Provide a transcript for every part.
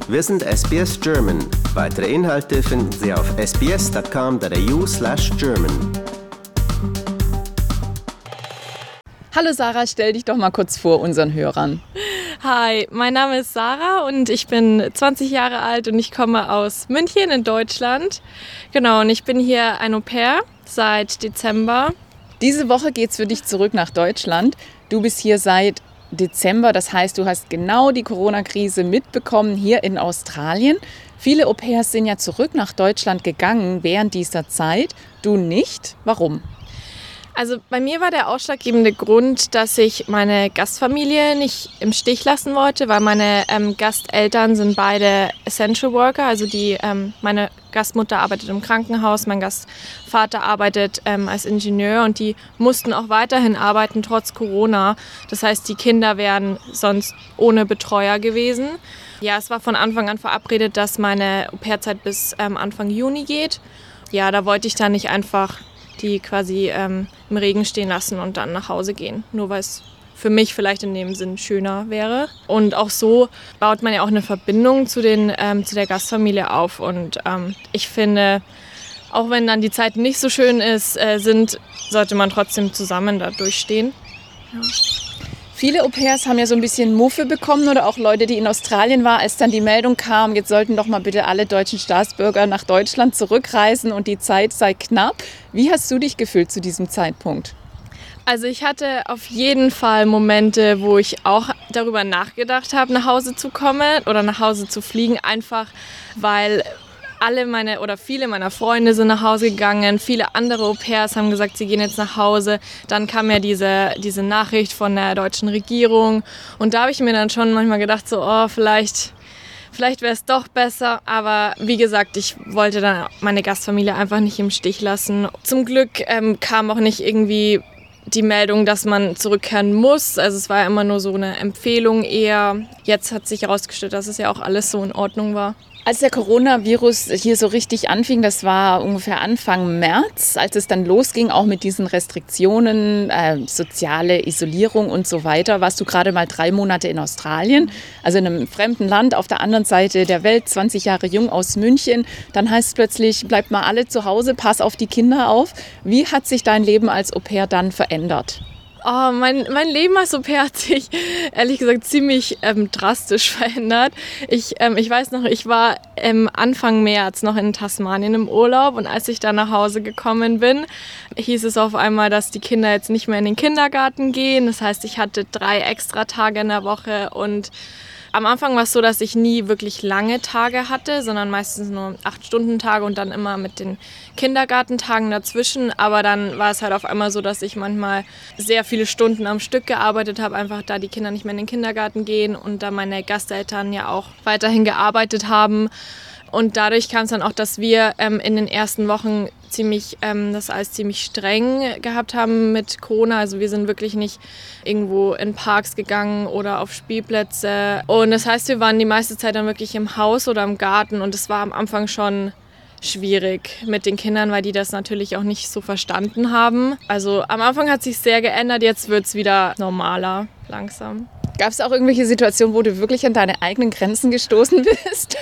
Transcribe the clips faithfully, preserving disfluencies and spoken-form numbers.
Wir sind S B S German. Weitere Inhalte finden Sie auf s b s dot com dot a u slash german. Hallo Sarah, stell dich doch mal kurz vor unseren Hörern. Hi, mein Name ist Sarah und ich bin zwanzig Jahre alt und ich komme aus München in Deutschland. Genau, und ich bin hier ein Au-pair seit Dezember. Diese Woche geht's für dich zurück nach Deutschland. Du bist hier seit Dezember, das heißt, du hast genau die Corona-Krise mitbekommen hier in Australien. Viele Au-pairs sind ja zurück nach Deutschland gegangen während dieser Zeit. Du nicht? Warum? Also bei mir war der ausschlaggebende Grund, dass ich meine Gastfamilie nicht im Stich lassen wollte, weil meine ähm, Gasteltern sind beide Essential Worker, also die ähm, meine Gastmutter arbeitet im Krankenhaus, mein Gastvater arbeitet ähm, als Ingenieur und die mussten auch weiterhin arbeiten trotz Corona. Das heißt, die Kinder wären sonst ohne Betreuer gewesen. Ja, es war von Anfang an verabredet, dass meine Au-pair-Zeit bis ähm, Anfang Juni geht. Ja, da wollte ich dann nicht einfach die quasi ähm, im Regen stehen lassen und dann nach Hause gehen. Nur weil es für mich vielleicht in dem Sinn schöner wäre. Und auch so baut man ja auch eine Verbindung zu, den, ähm, zu der Gastfamilie auf. Und ähm, ich finde, auch wenn dann die Zeit nicht so schön ist, äh, sind, sollte man trotzdem zusammen da durchstehen. Ja. Viele Au-pairs haben ja so ein bisschen Muffe bekommen oder auch Leute, die in Australien waren, als dann die Meldung kam, jetzt sollten doch mal bitte alle deutschen Staatsbürger nach Deutschland zurückreisen und die Zeit sei knapp. Wie hast du dich gefühlt zu diesem Zeitpunkt? Also ich hatte auf jeden Fall Momente, wo ich auch darüber nachgedacht habe, nach Hause zu kommen oder nach Hause zu fliegen, einfach weil alle meine oder viele meiner Freunde sind nach Hause gegangen, viele andere Au-pairs haben gesagt, sie gehen jetzt nach Hause. Dann kam ja diese, diese Nachricht von der deutschen Regierung und da habe ich mir dann schon manchmal gedacht, so, oh, vielleicht, vielleicht wäre es doch besser. Aber wie gesagt, ich wollte dann meine Gastfamilie einfach nicht im Stich lassen. Zum Glück ähm, kam auch nicht irgendwie die Meldung, dass man zurückkehren muss. Also es war ja immer nur so eine Empfehlung eher. Jetzt hat sich herausgestellt, dass es ja auch alles so in Ordnung war. Als der Coronavirus hier so richtig anfing, das war ungefähr Anfang März, als es dann losging, auch mit diesen Restriktionen, äh, soziale Isolierung und so weiter, warst du gerade mal drei Monate in Australien, also in einem fremden Land auf der anderen Seite der Welt, zwanzig Jahre jung aus München. Dann heißt es plötzlich, bleibt mal alle zu Hause, pass auf die Kinder auf. Wie hat sich dein Leben als Au-pair dann verändert? Oh, mein, mein Leben als Au-pair hat sich ehrlich gesagt ziemlich ähm, drastisch verändert. Ich, ähm, ich weiß noch, ich war ähm, Anfang März noch in Tasmanien im Urlaub und als ich dann nach Hause gekommen bin, hieß es auf einmal, dass die Kinder jetzt nicht mehr in den Kindergarten gehen. Das heißt, ich hatte drei extra Tage in der Woche und am Anfang war es so, dass ich nie wirklich lange Tage hatte, sondern meistens nur acht Stunden Tage und dann immer mit den Kindergartentagen dazwischen. Aber dann war es halt auf einmal so, dass ich manchmal sehr viele Stunden am Stück gearbeitet habe, einfach da die Kinder nicht mehr in den Kindergarten gehen und da meine Gasteltern ja auch weiterhin gearbeitet haben. Und dadurch kam es dann auch, dass wir ähm, in den ersten Wochen ziemlich, ähm, das alles ziemlich streng gehabt haben mit Corona. Also wir sind wirklich nicht irgendwo in Parks gegangen oder auf Spielplätze. Und das heißt, wir waren die meiste Zeit dann wirklich im Haus oder im Garten. Und es war am Anfang schon schwierig mit den Kindern, weil die das natürlich auch nicht so verstanden haben. Also am Anfang hat sich sehr geändert, jetzt wird es wieder normaler, langsam. Gab es auch irgendwelche Situationen, wo du wirklich an deine eigenen Grenzen gestoßen bist?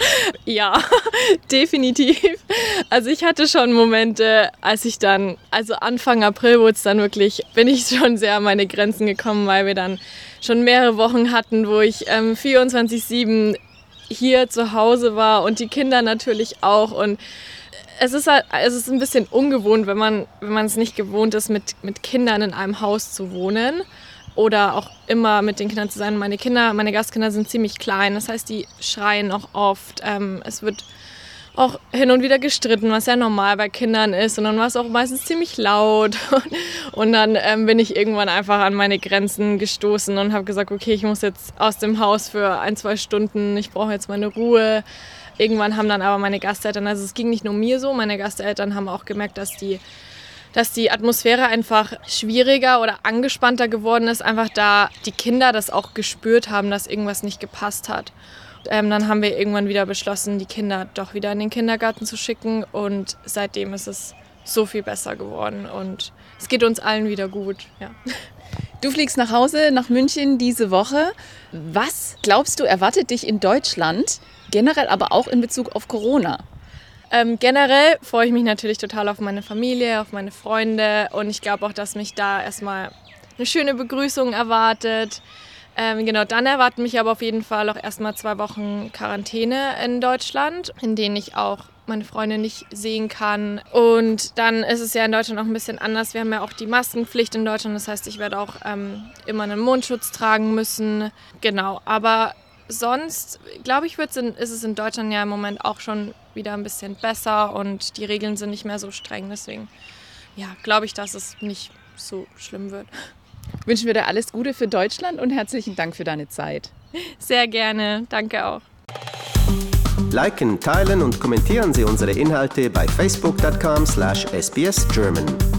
Ja, definitiv. Also ich hatte schon Momente, als ich dann, also Anfang April wurde es dann wirklich, bin ich schon sehr an meine Grenzen gekommen, weil wir dann schon mehrere Wochen hatten, wo ich ähm, vierundzwanzig sieben hier zu Hause war und die Kinder natürlich auch. Und es ist halt, es ist ein bisschen ungewohnt, wenn man, wenn man es nicht gewohnt ist, mit, mit Kindern in einem Haus zu wohnen. Oder auch immer mit den Kindern zu sein. Meine Kinder, meine Gastkinder sind ziemlich klein, das heißt, die schreien auch oft. Ähm, es wird auch hin und wieder gestritten, was ja normal bei Kindern ist. Und dann war es auch meistens ziemlich laut. Und dann ähm, bin ich irgendwann einfach an meine Grenzen gestoßen und habe gesagt, okay, ich muss jetzt aus dem Haus für ein, zwei Stunden, ich brauche jetzt meine Ruhe. Irgendwann haben dann aber meine Gasteltern, also es ging nicht nur mir so, meine Gasteltern haben auch gemerkt, dass die dass die Atmosphäre einfach schwieriger oder angespannter geworden ist, einfach da die Kinder das auch gespürt haben, dass irgendwas nicht gepasst hat. Ähm, dann haben wir irgendwann wieder beschlossen, die Kinder doch wieder in den Kindergarten zu schicken und seitdem ist es so viel besser geworden und es geht uns allen wieder gut. Ja. Du fliegst nach Hause, nach München diese Woche. Was glaubst du, erwartet dich in Deutschland, generell aber auch in Bezug auf Corona? Ähm, generell freue ich mich natürlich total auf meine Familie, auf meine Freunde und ich glaube auch, dass mich da erstmal eine schöne Begrüßung erwartet. Ähm, genau, dann erwarten mich aber auf jeden Fall auch erstmal zwei Wochen Quarantäne in Deutschland, in denen ich auch meine Freunde nicht sehen kann. Und dann ist es ja in Deutschland auch ein bisschen anders. Wir haben ja auch die Maskenpflicht in Deutschland, das heißt, ich werde auch ähm, immer einen Mundschutz tragen müssen. Genau, aber sonst, glaube ich, wird's in, ist es in Deutschland ja im Moment auch schon wieder ein bisschen besser und die Regeln sind nicht mehr so streng. Deswegen, ja, glaube ich, dass es nicht so schlimm wird. Wünschen wir dir alles Gute für Deutschland und herzlichen Dank für deine Zeit. Sehr gerne, danke auch. Liken, teilen und kommentieren Sie unsere Inhalte bei facebook punkt com slash s b s german.